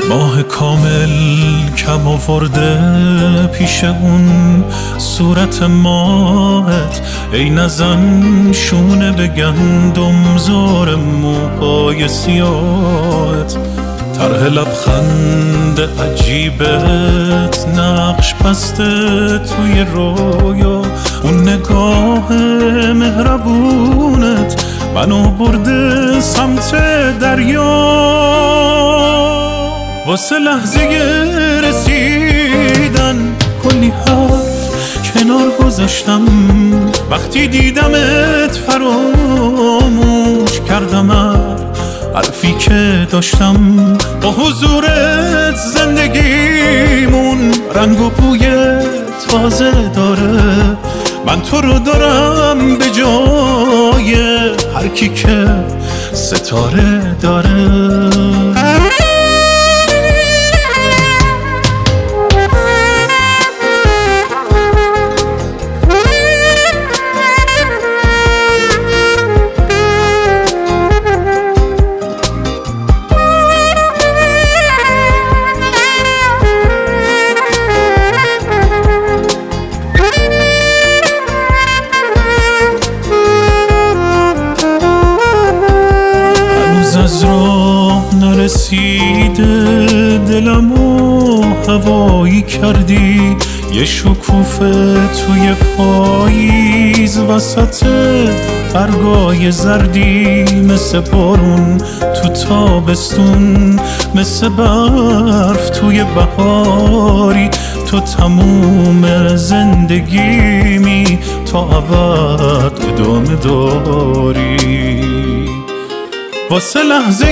ماه کامل کم آورده پیش اون صورت ماهت، ای نزن شونه به گندم زار موهای سیاهت. طرح لبخند عجیبت نقش بسته توی رویا، اون نگاه مهربونت منو برده سمت دریا. واسه لحظه رسیدن کلی حرف کنار گذاشتم، وقتی دیدمت فراموش کردم حرفی که داشتم. با حضورت زندگیمون رنگ و بوی تازه داره، من تو رو دارم به جای هر کی که ستاره داره. از راه نرسیده دلمو هوایی کردی، یه شکوفه توی پاییز وسط برگای زردی، مثل بارون تو تابستون، مثل برف توی بهاری. تو تموم زندگیمی تا ابد ادامه داری. واسه لحظه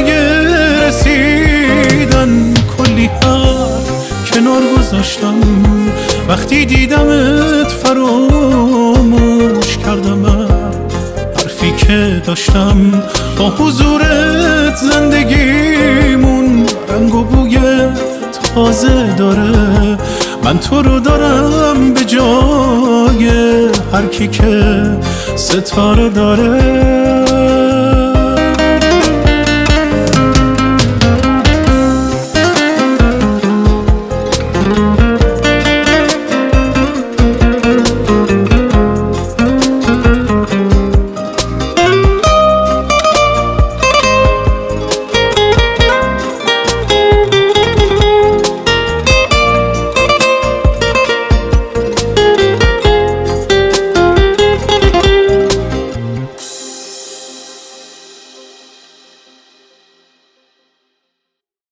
رسیدن کلی حرف کنار گذاشتم، وقتی دیدمت فراموش کردم حرفی که داشتم. با حضورت زندگیمون رنگ و بوی تازه داره، من تو رو دارم به جای هر کی که ستاره داره.